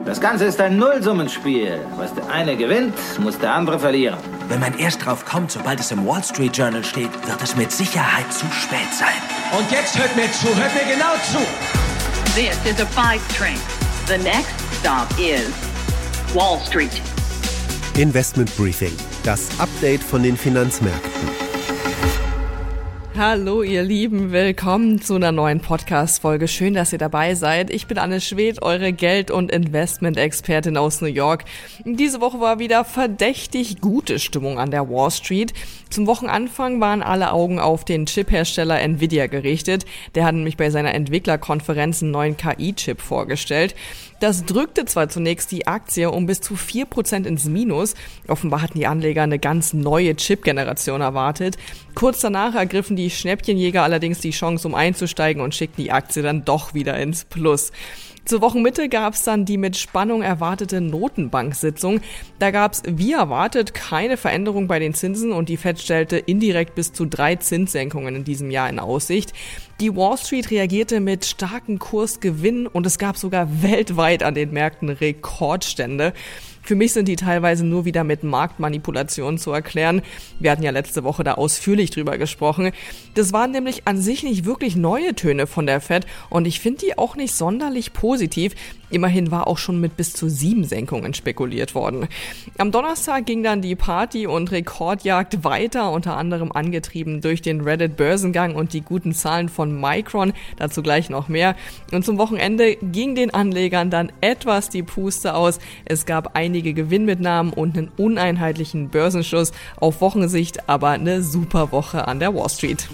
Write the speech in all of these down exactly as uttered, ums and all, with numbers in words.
Das Ganze ist ein Nullsummenspiel. Was der eine gewinnt, muss der andere verlieren. Wenn man erst drauf kommt, sobald es im Wall Street Journal steht, wird es mit Sicherheit zu spät sein. Und jetzt hört mir zu, hört mir genau zu. This is a five train. The next stop is Wall Street. Investment Briefing, das Update von den Finanzmärkten. Hallo ihr Lieben, willkommen zu einer neuen Podcast-Folge. Schön, dass ihr dabei seid. Ich bin Anne Schwedt, eure Geld- und Investment-Expertin aus New York. Diese Woche war wieder verdächtig gute Stimmung an der Wall Street. Zum Wochenanfang waren alle Augen auf den Chip-Hersteller Nvidia gerichtet. Der hat nämlich bei seiner Entwicklerkonferenz einen neuen K I-Chip vorgestellt. Das drückte zwar zunächst die Aktie um bis zu vier Prozent ins Minus. Offenbar hatten die Anleger eine ganz neue Chip-Generation erwartet. Kurz danach ergriffen die Schnäppchenjäger allerdings die Chance, um einzusteigen und schickten die Aktie dann doch wieder ins Plus. Zur Wochenmitte gab es dann die mit Spannung erwartete Notenbank-Sitzung. Da gab es, wie erwartet, keine Veränderung bei den Zinsen und die Fed stellte indirekt bis zu drei Zinssenkungen in diesem Jahr in Aussicht. Die Wall Street reagierte mit starken Kursgewinnen und es gab sogar weltweit an den Märkten Rekordstände. Für mich sind die teilweise nur wieder mit Marktmanipulationen zu erklären. Wir hatten ja letzte Woche da ausführlich drüber gesprochen. Das waren nämlich an sich nicht wirklich neue Töne von der Fed und ich finde die auch nicht sonderlich positiv. Immerhin war auch schon mit bis zu sieben Senkungen spekuliert worden. Am Donnerstag ging dann die Party- und Rekordjagd weiter, unter anderem angetrieben durch den Reddit-Börsengang und die guten Zahlen von Micron, dazu gleich noch mehr. Und zum Wochenende ging den Anlegern dann etwas die Puste aus. Es gab einige Gewinnmitnahmen und einen uneinheitlichen Börsenschuss auf Wochensicht, aber eine super Woche an der Wall Street.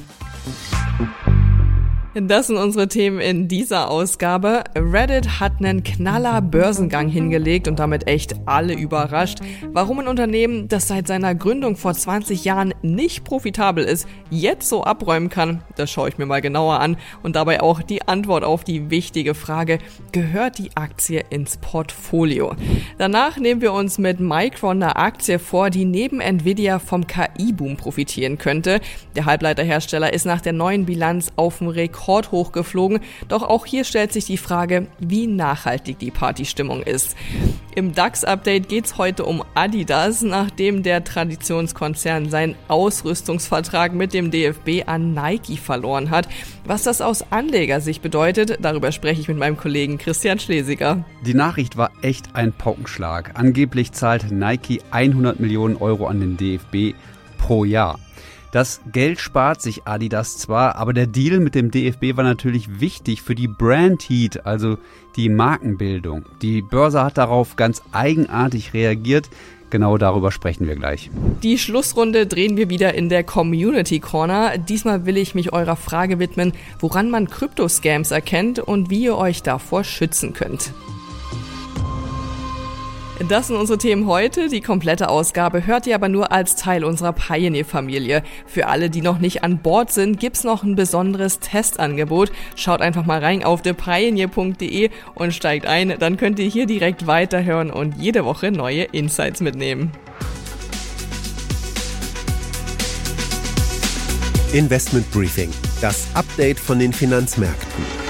Das sind unsere Themen in dieser Ausgabe. Reddit hat einen knaller Börsengang hingelegt und damit echt alle überrascht. Warum ein Unternehmen, das seit seiner Gründung vor zwanzig Jahren nicht profitabel ist, jetzt so abräumen kann, das schaue ich mir mal genauer an. Und dabei auch die Antwort auf die wichtige Frage, gehört die Aktie ins Portfolio? Danach nehmen wir uns mit Micron eine Aktie vor, die neben Nvidia vom K I-Boom profitieren könnte. Der Halbleiterhersteller ist nach der neuen Bilanz auf dem Rekord hochgeflogen, doch auch hier stellt sich die Frage, wie nachhaltig die Partystimmung ist. Im DAX-Update geht's heute um Adidas, nachdem der Traditionskonzern seinen Ausrüstungsvertrag mit dem D F B an Nike verloren hat. Was das aus Anlegersicht bedeutet, darüber spreche ich mit meinem Kollegen Christian Schlesiger. Die Nachricht war echt ein Paukenschlag. Angeblich zahlt Nike hundert Millionen Euro an den D F B pro Jahr. Das Geld spart sich Adidas zwar, aber der Deal mit dem D F B war natürlich wichtig für die Brand Heat, also die Markenbildung. Die Börse hat darauf ganz eigenartig reagiert. Genau darüber sprechen wir gleich. Die Schlussrunde drehen wir wieder in der Community Corner. Diesmal will ich mich eurer Frage widmen, woran man Kryptoscams erkennt und wie ihr euch davor schützen könnt. Das sind unsere Themen heute. Die komplette Ausgabe hört ihr aber nur als Teil unserer Pioneer-Familie. Für alle, die noch nicht an Bord sind, gibt's noch ein besonderes Testangebot. Schaut einfach mal rein auf the pioneer punkt de und steigt ein. Dann könnt ihr hier direkt weiterhören und jede Woche neue Insights mitnehmen. Investment Briefing, das Update von den Finanzmärkten.